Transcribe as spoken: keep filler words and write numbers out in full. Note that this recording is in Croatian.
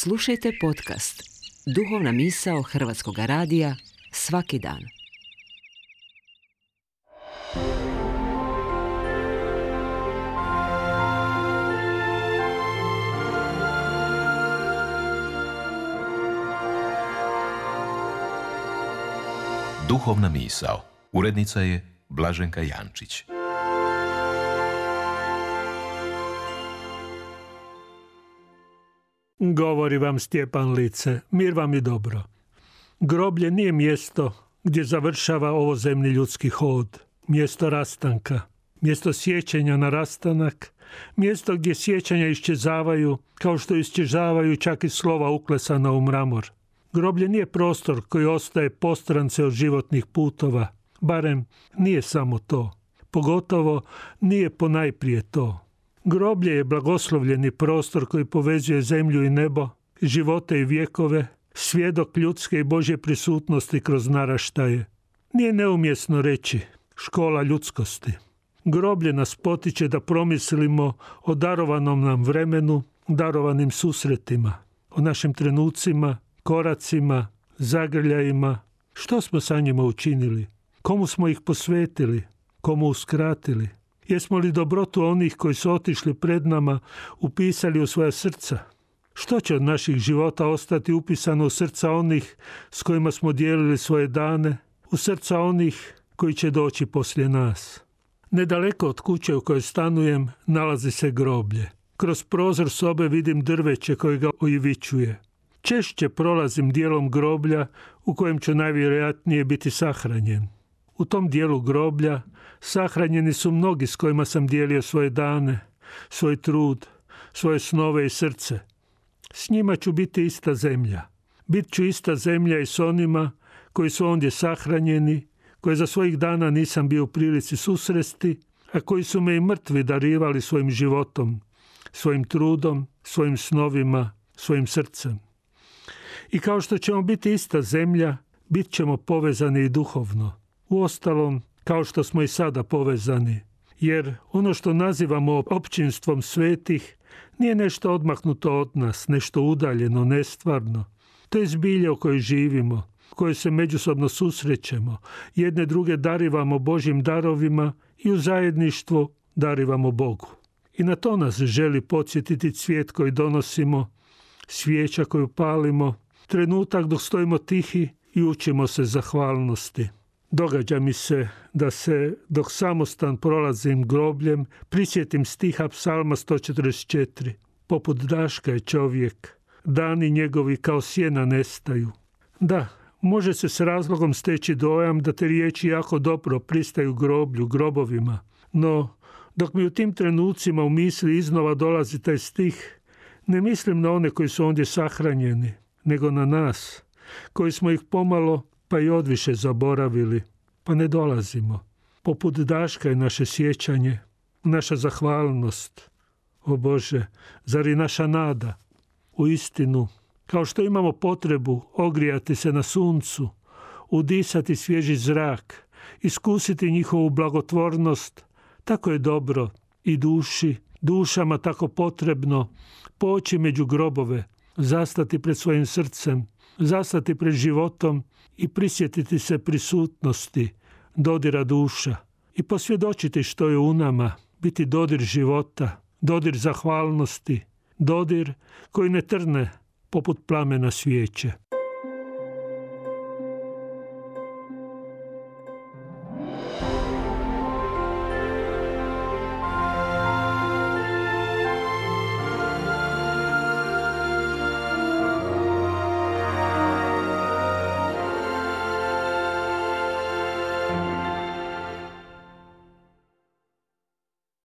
Slušajte podcast Duhovna misao Hrvatskog radija svaki dan. Duhovna misao. Urednica je Blaženka Jančić. Govori vam Stjepan Lice, mir vam i dobro. Groblje nije mjesto gdje završava ovozemni ljudski hod, mjesto rastanka, mjesto sjećanja na rastanak, mjesto gdje sjećanja iščezavaju kao što iščezavaju čak i slova uklesana u mramor. Groblje nije prostor koji ostaje postrance od životnih putova, barem nije samo to, pogotovo nije ponajprije to. Groblje je blagoslovljeni prostor koji povezuje zemlju i nebo, živote i vjekove, svjedok ljudske i Božje prisutnosti kroz naraštaje. Nije neumjesno reći škola ljudskosti. Groblje nas potiče da promislimo o darovanom nam vremenu, darovanim susretima, o našim trenucima, koracima, zagrljajima. Što smo sa njima učinili? Komu smo ih posvetili? Komu uskratili? Jesmo li dobrotu onih koji su otišli pred nama upisali u svoja srca? Što će od naših života ostati upisano u srca onih s kojima smo dijelili svoje dane, u srca onih koji će doći poslije nas? Nedaleko od kuće u kojoj stanujem nalazi se groblje. Kroz prozor sobe vidim drveće koje ga oivičuje. Češće prolazim dijelom groblja u kojem ću najvjerojatnije biti sahranjen. U tom dijelu groblja sahranjeni su mnogi s kojima sam dijelio svoje dane, svoj trud, svoje snove i srce. S njima ću biti ista zemlja. Bit ću ista zemlja i s onima koji su ondje sahranjeni, koje za svojih dana nisam bio u prilici susresti, a koji su me i mrtvi darivali svojim životom, svojim trudom, svojim snovima, svojim srcem. I kao što ćemo biti ista zemlja, bit ćemo povezani i duhovno. Uostalom, kao što smo i sada povezani, jer ono što nazivamo općinstvom svetih nije nešto odmaknuto od nas, nešto udaljeno, nestvarno. To je zbilja u kojoj živimo, u kojoj se međusobno susrećemo, jedne druge darivamo Božjim darovima i u zajedništvu darivamo Bogu. I na to nas želi podsjetiti cvijet koji donosimo, svijeća koju palimo, trenutak dok stojimo tihi i učimo se zahvalnosti. Događa mi se da se, dok samostan prolazim grobljem, prisjetim stiha Psalma sto četrdeset četiri. Poput daška je čovjek, dani njegovi kao sjena nestaju. Da, može se s razlogom steći dojam da te riječi jako dobro pristaju groblju, grobovima. No, dok mi u tim trenucima u misli iznova dolazi taj stih, ne mislim na one koji su ondje sahranjeni, nego na nas, koji smo ih pomalo pa i odviše zaboravili, pa ne dolazimo. Poput daška je naše sjećanje, naša zahvalnost. O Bože, zar i naša nada? U istinu, kao što imamo potrebu ogrijati se na suncu, udisati svježi zrak, iskusiti njihovu blagotvornost, tako je dobro i duši, dušama tako potrebno poći među grobove, zastati pred svojim srcem, zastati pred životom i prisjetiti se prisutnosti, dodira duša i posvjedočiti što je u nama, biti dodir života, dodir zahvalnosti, dodir koji ne trne poput plamena svijeće.